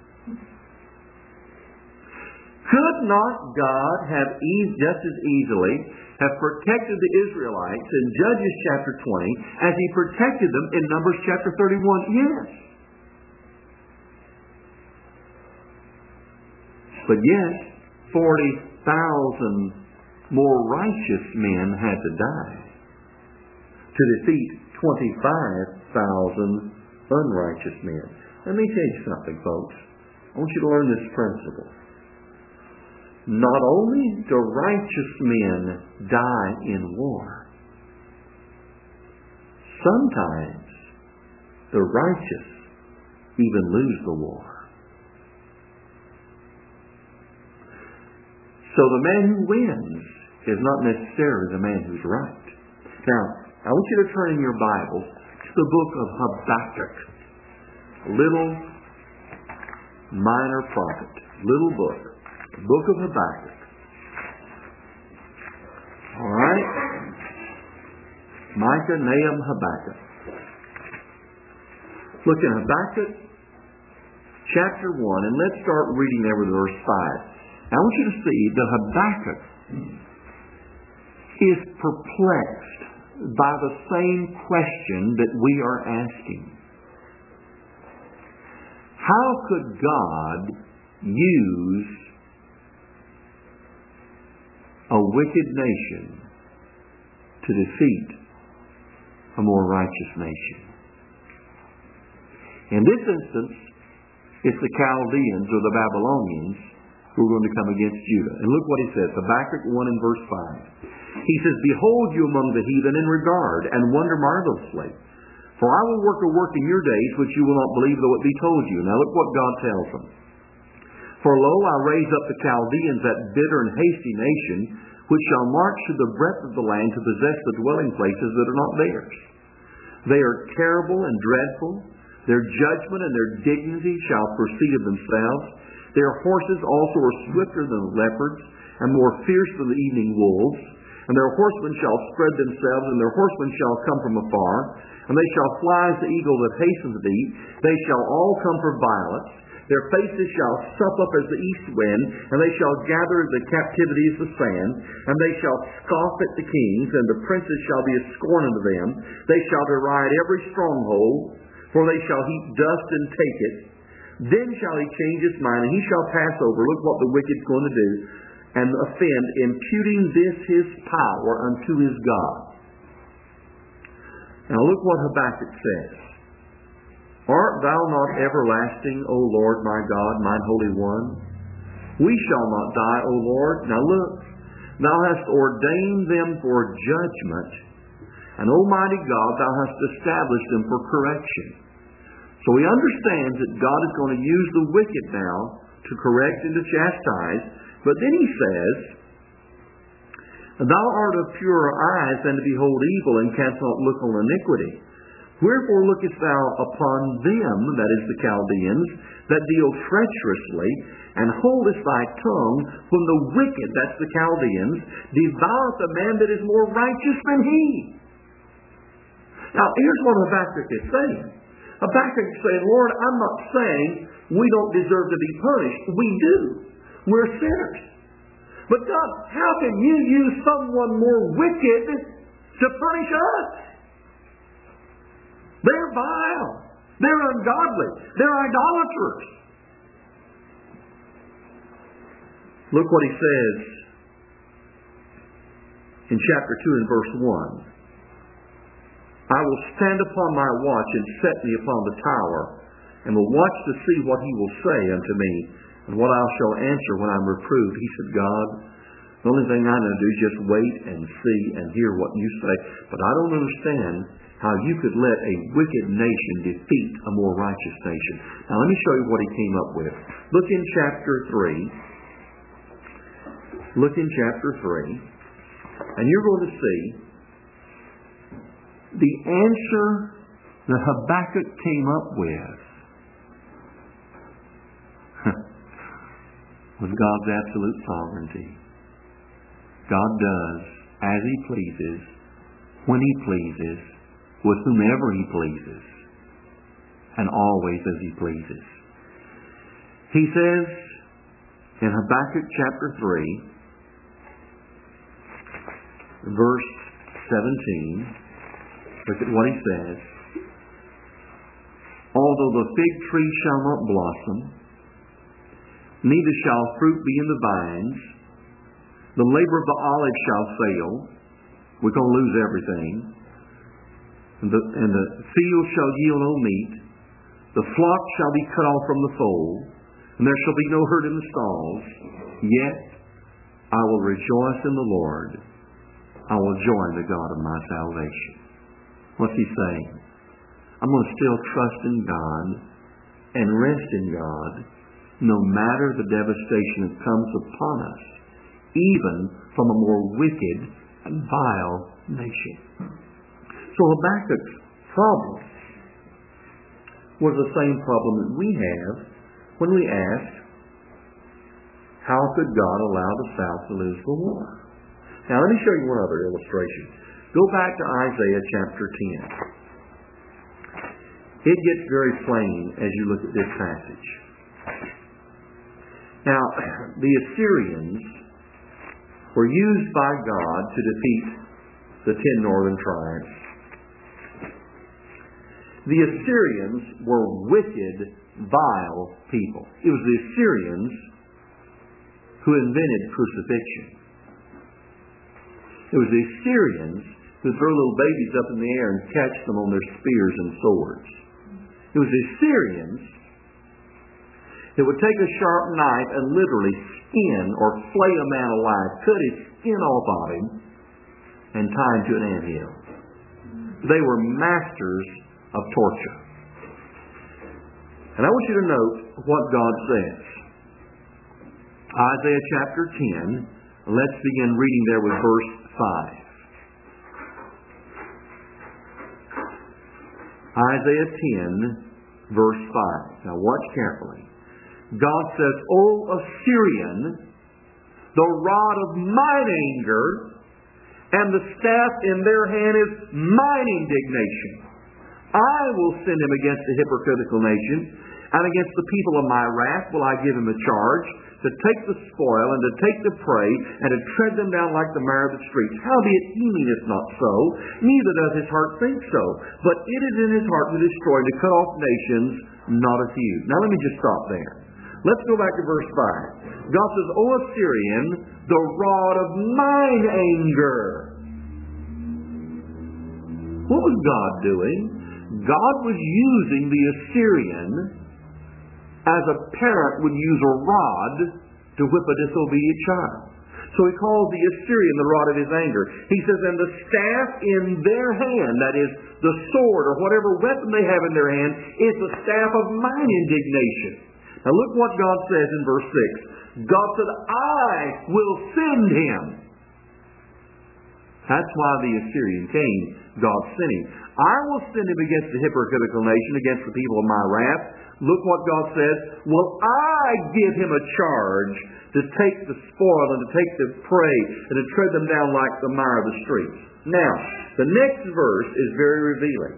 Could not God have eased, just as easily have protected the Israelites in Judges chapter twenty as He protected them in Numbers chapter thirty-one? Yes. But yet, forty thousand more righteous men had to die to defeat twenty-five thousand unrighteous men. Let me tell you something, folks. I want you to learn this principle. Not only do righteous men die in war, sometimes the righteous even lose the war. So the man who wins is not necessarily the man who's right. Now, I want you to turn in your Bible to the book of Habakkuk. Little minor prophet. Little book. The book of Habakkuk. All right? Micah, Nahum, Habakkuk. Look in Habakkuk chapter one, and let's start reading there with verse five. I want you to see that Habakkuk is perplexed by the same question that we are asking. How could God use a wicked nation to defeat a more righteous nation? In this instance, it's the Chaldeans or the Babylonians who are going to come against Judah. And look what he says, Habakkuk one and verse five. He says, "Behold you among the heathen in regard, and wonder marvelously. For I will work a work in your days which you will not believe, though it be told you." Now look what God tells them. "For lo, I raise up the Chaldeans, that bitter and hasty nation, which shall march through the breadth of the land to possess the dwelling places that are not theirs. They are terrible and dreadful. Their judgment and their dignity shall proceed of themselves. Their horses also are swifter than leopards, and more fierce than the evening wolves. And their horsemen shall spread themselves, and their horsemen shall come from afar. And they shall fly as the eagle that hastens thee. They shall all come for violence. Their faces shall sup up as the east wind, and they shall gather the captivity as the sand. And they shall scoff at the kings, and the princes shall be a scorn unto them. They shall deride every stronghold, for they shall heap dust and take it. Then shall he change his mind, and he shall pass over." Look what the wicked's going to do. "And offend, imputing this his power unto his God." Now look what Habakkuk says. "Art thou not everlasting, O Lord my God, mine Holy One? We shall not die, O Lord. Now look, thou hast ordained them for judgment, and Almighty God, thou hast established them for correction." So he understands that God is going to use the wicked now to correct and to chastise. But then he says, "Thou art of purer eyes than to behold evil, and canst not look on iniquity. Wherefore lookest thou upon them," that is the Chaldeans, "that deal treacherously, and holdest thy tongue when the wicked," that's the Chaldeans, "devoureth a man that is more righteous than he." Now here's what Habakkuk is saying. Habakkuk is saying, "Lord, I'm not saying we don't deserve to be punished. We do. We're sinners. But God, how can you use someone more wicked to punish us? They're vile. They're ungodly. They're idolaters." Look what he says in chapter two and verse one. "I will stand upon my watch and set me upon the tower, and will watch to see what he will say unto me, and what I shall answer when I'm reproved." He said, "God, the only thing I know to do is just wait and see and hear what you say. But I don't understand how you could let a wicked nation defeat a more righteous nation." Now let me show you what he came up with. Look in chapter three. Look in chapter three. And you're going to see the answer that Habakkuk came up with was God's absolute sovereignty. God does as he pleases, when he pleases, with whomever he pleases, and always as he pleases. He says in Habakkuk chapter three, verse seventeen, look at what he says. "Although the fig tree shall not blossom, neither shall fruit be in the vines, the labor of the olive shall fail." We're going to lose everything. And the, and the field shall yield no meat. The flock shall be cut off from the fold, and there shall be no herd in the stalls. Yet I will rejoice in the Lord. I will joy in the God of my salvation. What's he saying? I'm going to still trust in God and rest in God, no matter the devastation that comes upon us, even from a more wicked and vile nation. So Habakkuk's problem was the same problem that we have when we ask, how could God allow the South to lose the war? Now let me show you one other illustration. Go back to Isaiah chapter ten. it gets very plain as you look at this passage. Now, the Assyrians were used by God to defeat the ten northern tribes. The Assyrians were wicked, vile people. It was the Assyrians who invented crucifixion. It was the Assyrians who throw little babies up in the air and catch them on their spears and swords. It was the Assyrians that would take a sharp knife and literally skin or flay a man alive, cut his skin off of him, and tie him to an anthill. They were masters of torture. And I want you to note what God says. Isaiah chapter ten, let's begin reading there with verse five. Isaiah ten, verse five. Now watch carefully. God says, O Assyrian, the rod of mine anger, and the staff in their hand is mine indignation. I will send him against the hypocritical nation, and against the people of my wrath will I give him a charge, to take the spoil, and to take the prey, and to tread them down like the mire of the streets. Howbeit he meaneth not so, neither does his heart think so. But it is in his heart to destroy, to cut off nations, not a few. Now let me just stop there. Let's go back to verse five. God says, O Assyrian, the rod of mine anger. What was God doing? God was using the Assyrian as a parent would use a rod to whip a disobedient child. So he calls the Assyrian the rod of his anger. He says, and the staff in their hand, that is, the sword or whatever weapon they have in their hand, is the staff of mine indignation. Now look what God says in verse six. God said, I will send him. That's why the Assyrian came. God sent him. I will send him against the hypocritical nation, against the people of my wrath. Look what God says. Will I give him a charge to take the spoil and to take the prey and to tread them down like the mire of the streets. Now, the next verse is very revealing.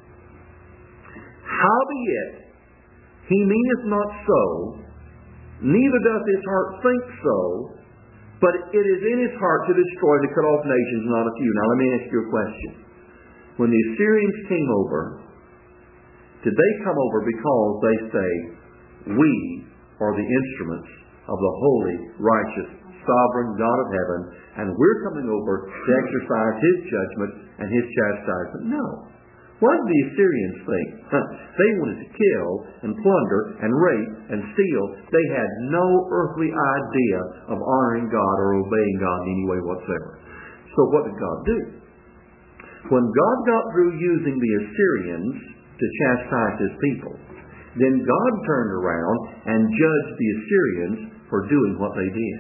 Howbeit, he meaneth not so, neither doth his heart think so, but it is in his heart to destroy, to cut off nations, not a few. Now let me ask you a question. When the Assyrians came over, did they come over because they say, we are the instruments of the holy, righteous, sovereign God of heaven, and we're coming over to exercise his judgment and his chastisement? No. What did the Assyrians think? Huh. They wanted to kill and plunder and rape and steal. They had no earthly idea of honoring God or obeying God in any way whatsoever. So what did God do? When God got through using the Assyrians to chastise his people, then God turned around and judged the Assyrians for doing what they did.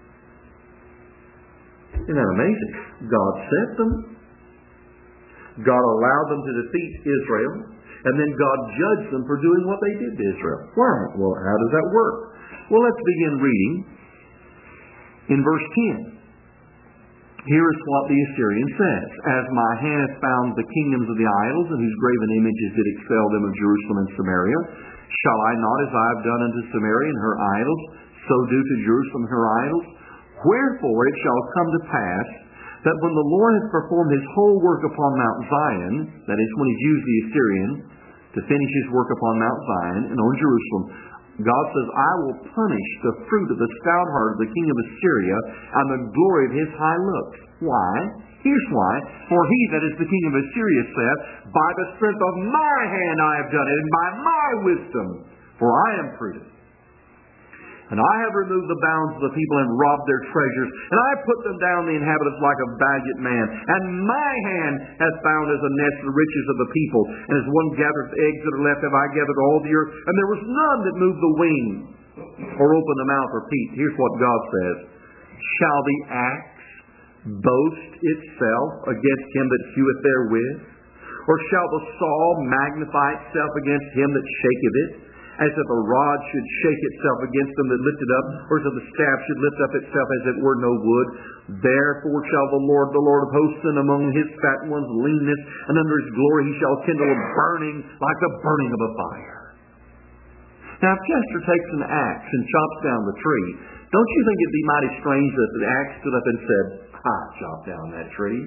Isn't that amazing? God sent them. God allowed them to defeat Israel, and then God judged them for doing what they did to Israel. Why? Well, how does that work? Well, let's begin reading in verse ten. Here is what the Assyrian says. As my hand hath found the kingdoms of the idols, and whose graven images did expel them of Jerusalem and Samaria, shall I not, as I have done unto Samaria and her idols, so do to Jerusalem and her idols? Wherefore it shall come to pass, that when the Lord hath performed his whole work upon Mount Zion, that is, when he's used the Assyrian to finish his work upon Mount Zion and on Jerusalem, God says, I will punish the fruit of the stout heart of the king of Assyria and the glory of his high looks. Why? Here's why. For he that is the king of Assyria saith, by the strength of my hand I have done it, and by my wisdom, for I am prudent. And I have removed the bounds of the people and robbed their treasures. And I put them down, the inhabitants, like a valiant man. And my hand hath found as a nest the riches of the people. And as one gathereth eggs that are left, have I gathered all the earth. And there was none that moved the wing, or opened the mouth, or peeped. Here's what God says. Shall the axe boast itself against him that heweth therewith? Or shall the saw magnify itself against him that shaketh it? As if a rod should shake itself against them that lift it up, or as if the staff should lift up itself as it were no wood. Therefore shall the Lord, the Lord of hosts, send among his fat ones leanness, and under his glory he shall kindle a burning like the burning of a fire. Now, if Chester takes an axe and chops down the tree, don't you think it'd be mighty strange that the axe stood up and said, I chopped down that tree?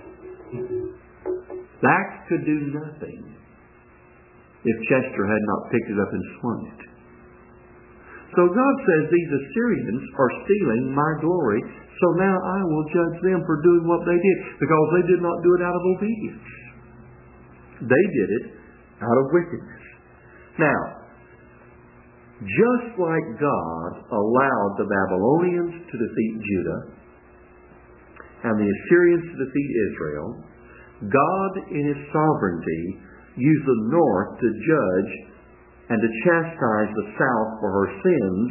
The axe could do nothing if Chester had not picked it up and swung it. So God says these Assyrians are stealing my glory, so now I will judge them for doing what they did, because they did not do it out of obedience. They did it out of wickedness. Now, just like God allowed the Babylonians to defeat Judah and the Assyrians to defeat Israel, God in His sovereignty used the north to judge and to chastise the south for her sins,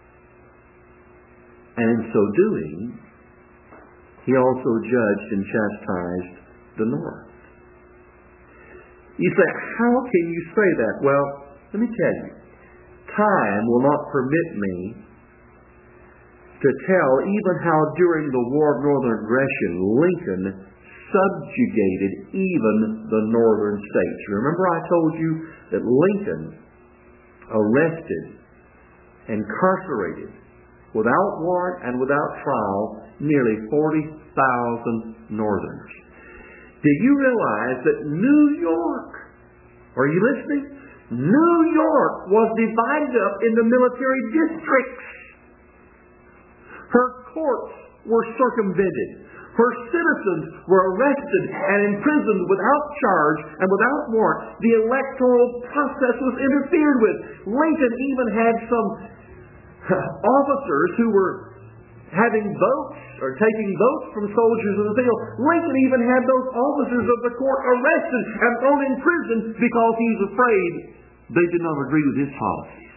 and in so doing, He also judged and chastised the north. You say, how can you say that? Well, let me tell you. Time will not permit me to tell even how during the War of Northern Aggression, Lincoln subjugated even the northern states. Remember I told you that Lincoln arrested, incarcerated, without warrant and without trial, nearly forty thousand northerners. Do you realize that New York, are you listening? New York was divided up into military districts. Her courts were circumvented. Her citizens were arrested and imprisoned without charge and without warrant. The electoral process was interfered with. Lincoln even had some officers who were having votes or taking votes from soldiers in the field. Lincoln even had those officers of the court arrested and thrown in prison because he was afraid they did not agree with his policies.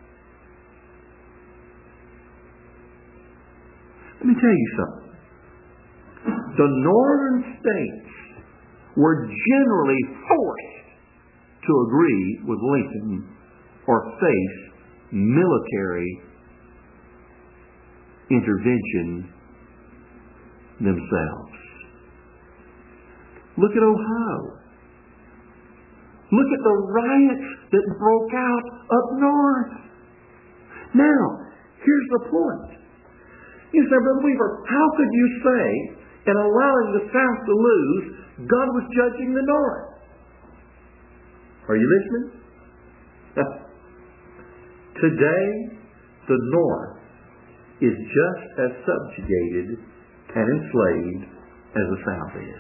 Let me tell you something. The northern states were generally forced to agree with Lincoln or face military intervention themselves. Look at Ohio. Look at the riots that broke out up north. Now, here's the point. You say, Brother Weaver, how could you say, in allowing the South to lose, God was judging the North? Are you listening? Today, the North is just as subjugated and enslaved as the South is.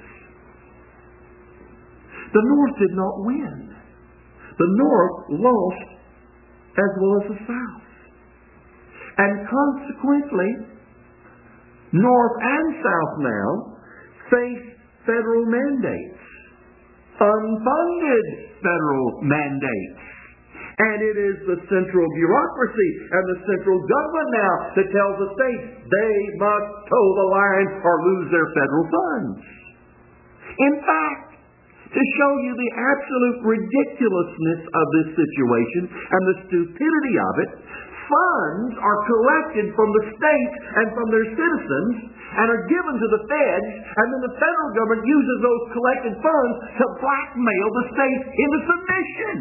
The North did not win. The North lost as well as the South. And consequently, North and South now face federal mandates, unfunded federal mandates. And it is the central bureaucracy and the central government now that tells the states they must toe the line or lose their federal funds. In fact, to show you the absolute ridiculousness of this situation and the stupidity of it, funds are collected from the states and from their citizens and are given to the feds, and then the federal government uses those collected funds to blackmail the states into submission.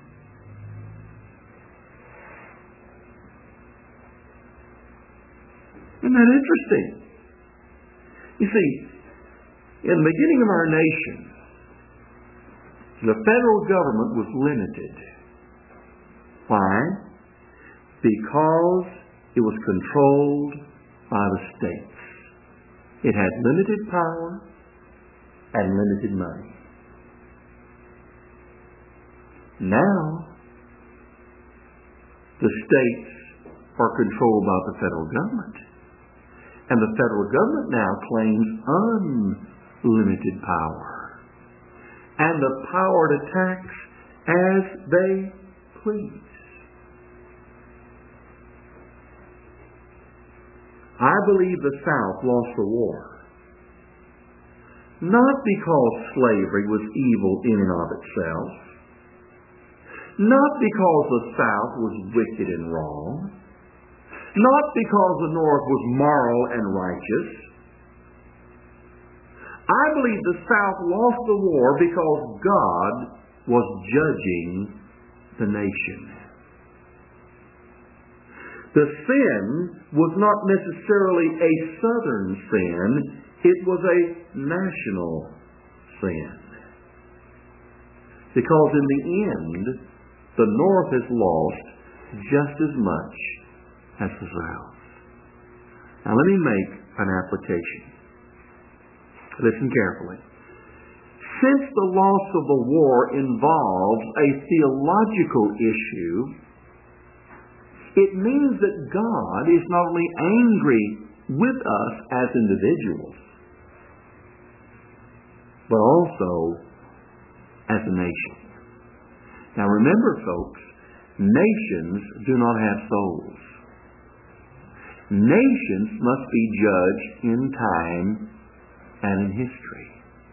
Isn't that interesting? You see, in the beginning of our nation, the federal government was limited. Why? Because it was controlled by the states. It had limited power and limited money. Now, the states are controlled by the federal government. And the federal government now claims unlimited power and the power to tax as they please. I believe the South lost the war, not because slavery was evil in and of itself, not because the South was wicked and wrong, not because the North was moral and righteous, I believe the South lost the war because God was judging the nation. The sin was not necessarily a Southern sin. It was a national sin. Because in the end, the North has lost just as much as the South. Now let me make an application. Listen carefully. Since the loss of the war involves a theological issue, it means that God is not only angry with us as individuals, but also as a nation. Now remember, folks, nations do not have souls. Nations must be judged in time and in history.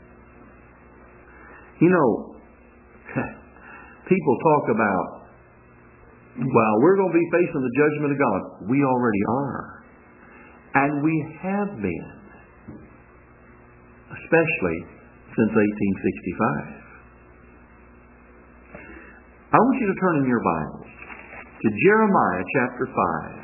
You know, people talk about, well, we're going to be facing the judgment of God. We already are. And we have been. Especially since eighteen sixty-five. I want you to turn in your Bibles to Jeremiah chapter five.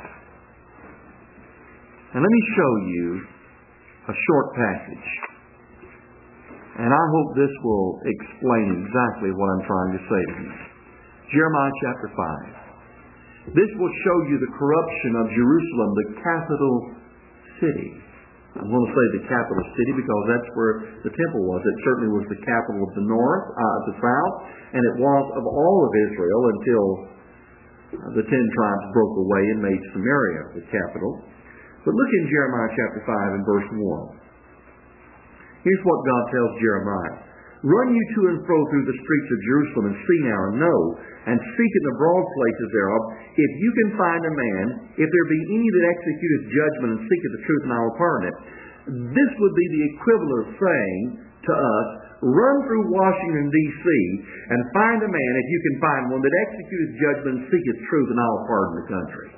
And let me show you a short passage. And I hope this will explain exactly what I'm trying to say to you. Jeremiah chapter five. This will show you the corruption of Jerusalem, the capital city. I'm going to say the capital city because that's where the temple was. It certainly was the capital of the north, uh, the south, and it was of all of Israel until the ten tribes broke away and made Samaria the capital. But look in Jeremiah chapter five and verse one. Here's what God tells Jeremiah. Run you to and fro through the streets of Jerusalem and see now and know, and seek in the broad places thereof, if you can find a man, if there be any that executeth judgment and seeketh the truth, and I will pardon it. This would be the equivalent of saying to us, run through Washington, D C, and find a man, if you can find one, that executeth judgment and seeketh truth, and I will pardon the country.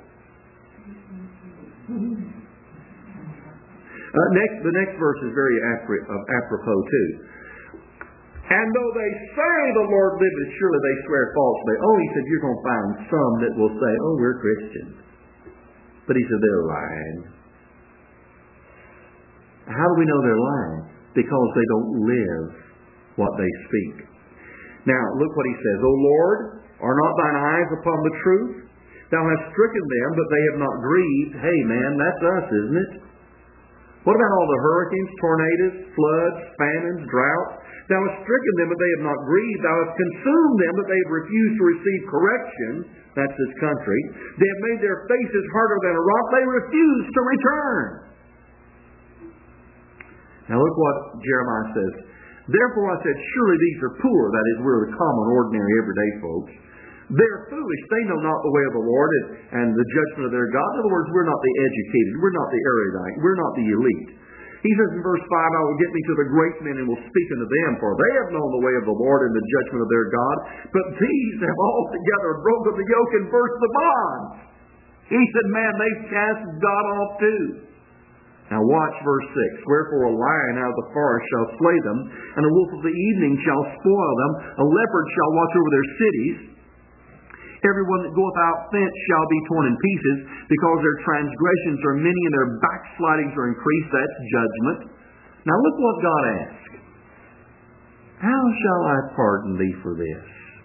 Uh, next, the next verse is very apropos too. And though they say the Lord liveth, surely they swear falsely. Oh, he said, you're going to find some that will say, oh, we're Christians. But he said, they're lying. How do we know they're lying? Because they don't live what they speak. Now, look what he says. O Lord, are not thine eyes upon the truth? Thou hast stricken them, but they have not grieved. Hey, man, that's us, isn't it? What about all the hurricanes, tornadoes, floods, famines, droughts? Thou hast stricken them, but they have not grieved. Thou hast consumed them, but they have refused to receive correction. That's this country. They have made their faces harder than a rock. They refuse to return. Now look what Jeremiah says. Therefore I said, surely these are poor. That is, we're the common, ordinary, everyday folks. They're foolish. They know not the way of the Lord and, and the judgment of their God. In other words, we're not the educated. We're not the erudite. We're not the elite. He says in verse five, I will get me to the great men and will speak unto them, for they have known the way of the Lord and the judgment of their God. But these have altogether broken the yoke and burst the bonds. He said, man, they've cast God off too. Now watch verse six. Wherefore a lion out of the forest shall slay them, and a wolf of the evening shall spoil them. A leopard shall watch over their cities. Everyone that goeth out thence shall be torn in pieces, because their transgressions are many and their backslidings are increased. That's judgment. Now look what God asks. How shall I pardon thee for this?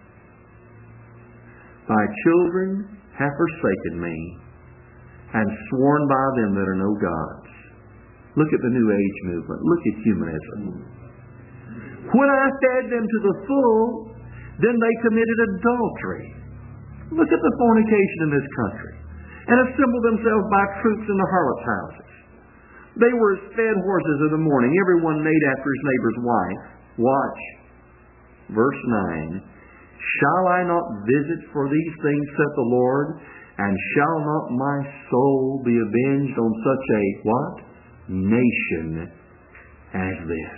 Thy children have forsaken me, and sworn by them that are no gods. Look at the New Age movement. Look at humanism. When I fed them to the full, then they committed adultery. Look at the fornication in this country. And assembled themselves by troops in the harlots' houses. They were as fed horses in the morning. Everyone made after his neighbor's wife. Watch. Verse nine. Shall I not visit for these things, saith the Lord? And shall not my soul be avenged on such a, what? Nation as this.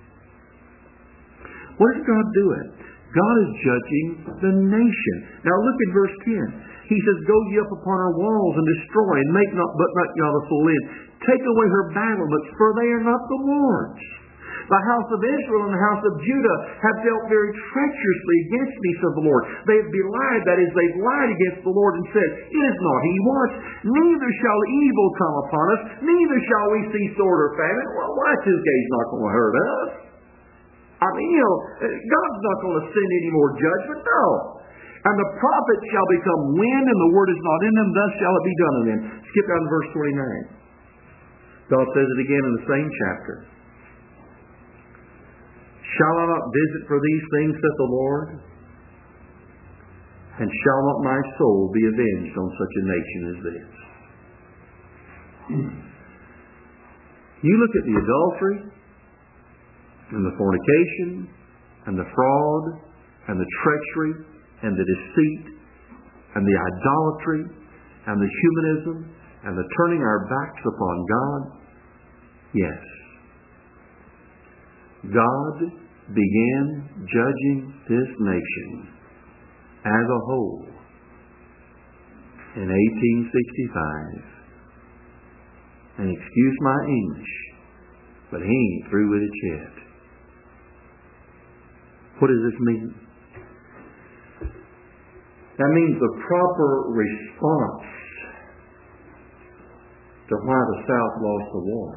What is God doing? God is judging the nation. Now look at verse ten. He says, go ye up upon her walls and destroy, and make not but not y'all a full end. Take away her battlements, for they are not the Lord's. The house of Israel and the house of Judah have dealt very treacherously against me, says the Lord. They have belied, that is, they've lied against the Lord and said, it is not he once, neither shall evil come upon us, neither shall we see sword or famine. Well, Y two K is not going to hurt us. I mean, you know, God's not going to send any more judgment, no. And the prophets shall become wind, and the word is not in them, thus shall it be done to them. Skip down to verse twenty-nine. God says it again in the same chapter. Shall I not visit for these things, saith the Lord? And shall not my soul be avenged on such a nation as this? You look at the adultery, and the fornication, and the fraud, and the treachery, and the deceit, and the idolatry, and the humanism, and the turning our backs upon God. Yes. God began judging this nation as a whole in eighteen sixty-five. And excuse my English, but he ain't through with it yet. What does this mean? That means the proper response to why the South lost the war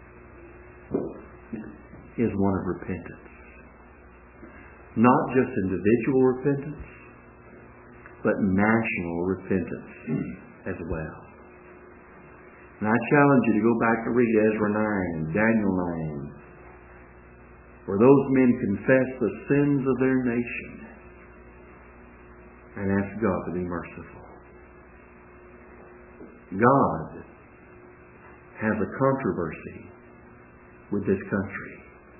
is one of repentance. Not just individual repentance, but national repentance as well. And I challenge you to go back to read Ezra nine and Daniel nine, where those men confess the sins of their nation and ask God to be merciful. God has a controversy with this country.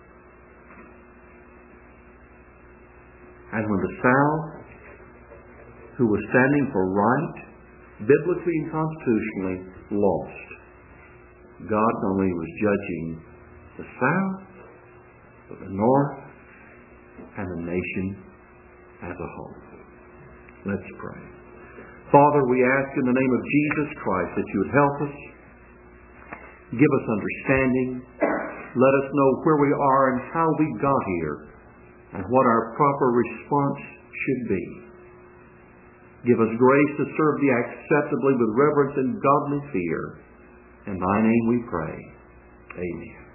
And when the South, who was standing for right, biblically and constitutionally, lost, God not only was judging the South, but the North and the nation as a whole. Let's pray. Father, we ask in the name of Jesus Christ that you would help us, give us understanding, let us know where we are and how we got here, and what our proper response should be. Give us grace to serve thee acceptably with reverence and godly fear. In thy name we pray. Amen.